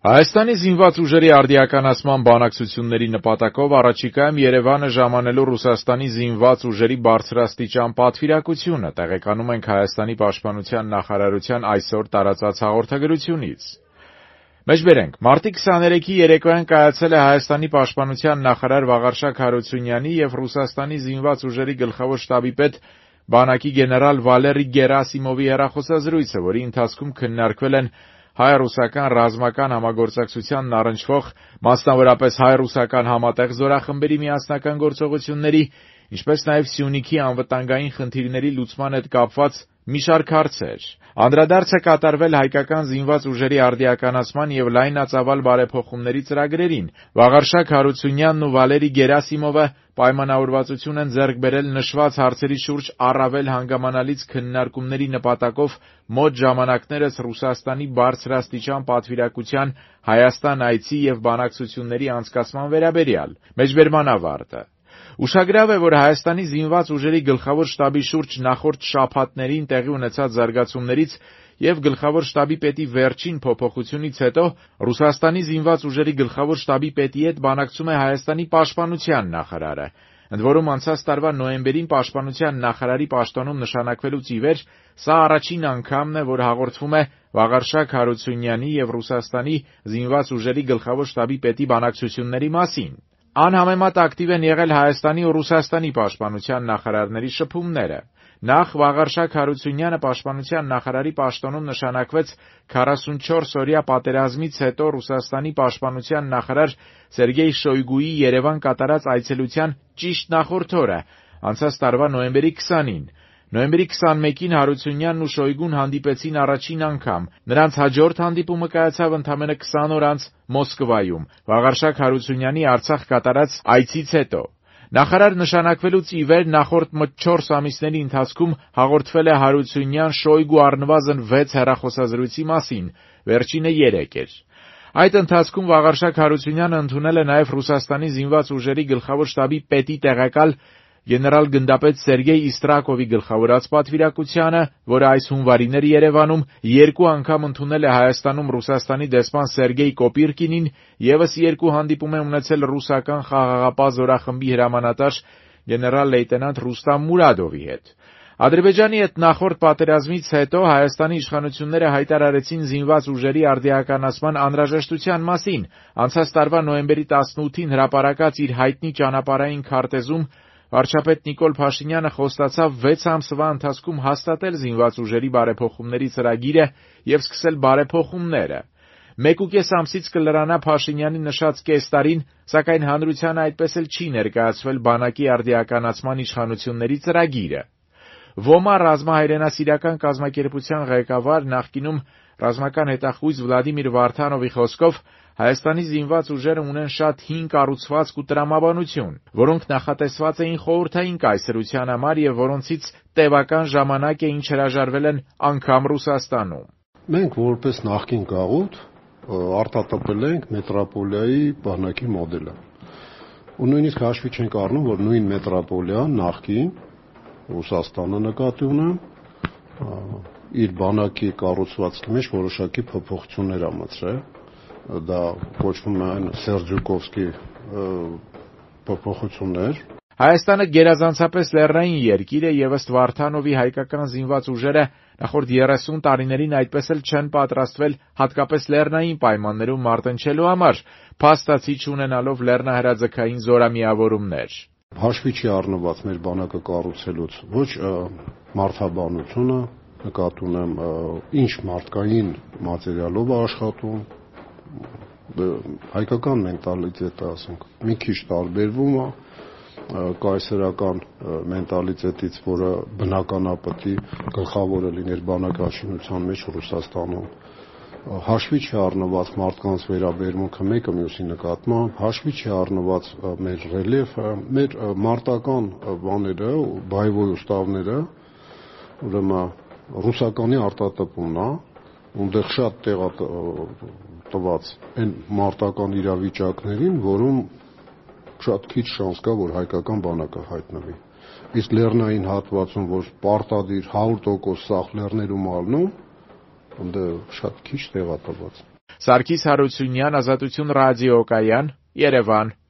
Հայաստանի զինված ուժերի արդիականացման բանակցությունների նպատակով առաջիկայում Երևանը ժամանելու Ռուսաստանի զինված ուժերի բարձրաստիճան պատվիրակությունը, տեղեկանում ենք Հայաստանի պաշտպանության նախարարության այսօր տարածած հաղորդագրությունից։ Մեջբերենք, մարտի 23-ի երեկոյան կայացել է Հայաստանի պաշտպանության նախարար Վաղարշակ Հարությունյանի և Ռուսաստանի զինված ուժերի գլխավոր շտաբի պետ բանակի գեներալ Վալերի Գերասիմովի հեռախոսազրույցը, որի ընթացքում քննարկվել են հայ-ռուսական ռազմական համագործակցությանն առնչվող, մասնավորապես հայ-ռուսական համատեղ զորախմբերի միասնական գործողությունների, ինչպես նաև Սյունիքի անվտանգային խնդիրների լուծման հետ կապված մի շարք հարցեր։ Անդրադարձ է կատարվել հայկական զինված ուժերի արդիականացման և լայնածավալ բարեփոխումների ծրագրերին։ Վաղարշակ Հարությունյանն ու Վալերի Գերասիմովը պայմանավորվածություն են ձեռք բերել նշված հարցերի շուրջ առավել հանգամանալից քննարկումների նպատակով մոտ ժամանակներս Ռուսաստանի բարձրաստիճան պատվիրակության Հայաստան այցի և բանակցությունների անցկացման վերաբերյալ։ Մեջբերման ավարտը։ Ուշագրավ է, որ Հայաստանի զինված ուժերի գլխավոր շտաբի շուրջ նախորդ շաբաթներին տեղի ունեցած զարգացումներից և գլխավոր շտաբի պետի վերջին փոփոխությունից հետո Ռուսաստանի զինված ուժերի գլխավոր շտաբի պետի հետ բանակցում է Հայաստանի պաշտպանության նախարարը։ Ընդ որում անցած տարվա նոյեմբերին պաշտպանության նախարարի պաշտոնում նշանակվելուց ի վեր սա առաջին անգամն է, որ հաղորդվում է Վաղարշակ Հարությունյանի և Ռուսաստանի զինված ուժերի գլխավոր շտաբի պետի բանակցությունների մասին։ Անհամեմատ ակտիվ են եղել Հայաստանի ու Ռուսաստանի պաշտպանության նախարարների շփումները։ Նախ Վաղարշակ Հարությունյանը պաշտպանության նախարարի պաշտոնում նշանակվեց 44-օրյա պատերազմից հետո Ռուսաստանի պաշտպանության նախարար Սերգեյ Շոյգուի Երևան կատարած այցելության ճիշտ նախորդ օրը, անցած տարվա նոյեմբերի 20-ին։ Նոյեմբերի 21-ին Հարությունյանն ու Շոյգուն հանդիպեցին առաջին անգամ։ Նրանց հաջորդ հանդիպումը կայացավ ընդամենը 20 օր անց Մոսկվայում, Վաղարշակ Հարությունյանի Արցախ կատարած այցից հետո։ Նախարար նշանակվելուց ի վեր նախորդ մոտ 4 ամիսների ընթացքում հաղորդվել է Հարությունյան-Շոյգու առնվազն 6 հեռախոսազրույցի մասին, վերջինը 3 էր։ Այդ ընթացքում Վաղարշակ Հարությունյանը ընդունել է նաև Ռուսաստանի զինված ուժերի գլխավոր շտաբի պետի տեղակալ գեներալ-գնդապետ Սերգեյ Իստրակովի գլխավորած պատվիրակությանը, որը այս հունվարին էր Երևանում, 2 անգամ ընդունել է Հայաստանում Ռուսաստանի դեսպան Սերգեյ Կոպիրկինին, ևս 2 հանդիպում է ունեցել ռուսական խաղաղապահ զորախմբի հրամանատար գեներալ-լեյտենանտ Ռուստամ Մուրադովի հետ։ Ադրբեջանի հետ նախորդ պատերազմից հետո Հայաստանի իշխանությունները հայտարարեցին զինված ուժերի արդիականացման անհրաժեշտության մասին։ Անցած տարվա նոյեմբերի 18-ին հրապարակած իր հայտնի ճանապարհային քարտեզում վարչապետ Նիկոլ Փաշինյանը խոստացավ 6 ամսվա ընթացքում հաստատել զինված ուժերի բարեփոխումների ծրագիրը և սկսել բարեփոխումները։ 1.5 ամսից կլրանա Փաշինյանի նշած կես տարին, սակայն հանրությանը այդպես էլ չի ներկայացվել բանակի արդիականացման իշխանությունների ծրագիրը։ ՈՄԱ ռազմահայրենասիրական կազմակերպության ղեկավար, նախկինում ռազմական հետախույզ Վլադիմիր Վարդանովի խոսքով Հայաստանի զինված ուժերը ունեն շատ հին կառուցվածք ու տրամաբանություն, որոնք նախատեսված էին խորհրդային կայսրության համար և որոնցից տևական ժամանակ է ինչ հրաժարվել են անգամ Ռուսաստանում։ Մենք որպես նախկին գաղութ արտատպել ենք մետրոպոլիայի բանակի մոդելը։ Ու նույնիսկ հաշվի չենք առնում, որ նույն մետրոպոլիան նախկին Ռուսաստանը նկատի ունեմ իր բանակի կառուցվածքի մեջ որոշակի փոփոխություններ ամրացրել։ Դա կոչվում է Սերձյուկովսկի փոփոխություններ։ Հայաստանը գերազանցապես լեռնային երկիր է և ըստ Վարդանովի հայկական զինված ուժերը նախորդ 30 տարիներին այդպես էլ չեն պատրաստվել հատկապես լեռնային պայմաններում մարտնչելու համար, փաստացի չունենալով լեռնահրաձգային զորամիավորումներ։ Հաշվի չի առնված մեր բանակը կառուցելուց ոչ մարդաբանությունը, նկատի ունեմ ինչ մարդկային մատերիալով է աշխատում, հայկական մենտալիտետը, ասենք, մի քիչ տարբերվում է կայսերական մենտալիտետից, որը բնականապետի գլխավորը լիներ բանակաշինության մեջ Ռուսաստանում։ Հաշվի չի առնված մարդկանց վերաբերմունքը մեկը մյուսի նկատմամբ, հաշվի չի առնված մեր ռելիեֆը, մեր մարտական բաները, բայվոյ ուստավները, ուրեմն ռուսականի արտատպումն է, ունդեղ շատ տեղատված այն մարտական իրավիճակներին, որում շատ քիչ շանս կա, որ հայկական բանակը հայտնվի։ Իսկ լեռնային հատվածում, որ պարտադիր 100% սաղ լեռներում ալնում, ընդ շատ քիչ տեղատված։ Սարգիս Հարությունյան, Ազատություն ռադիոկայան, Երևան։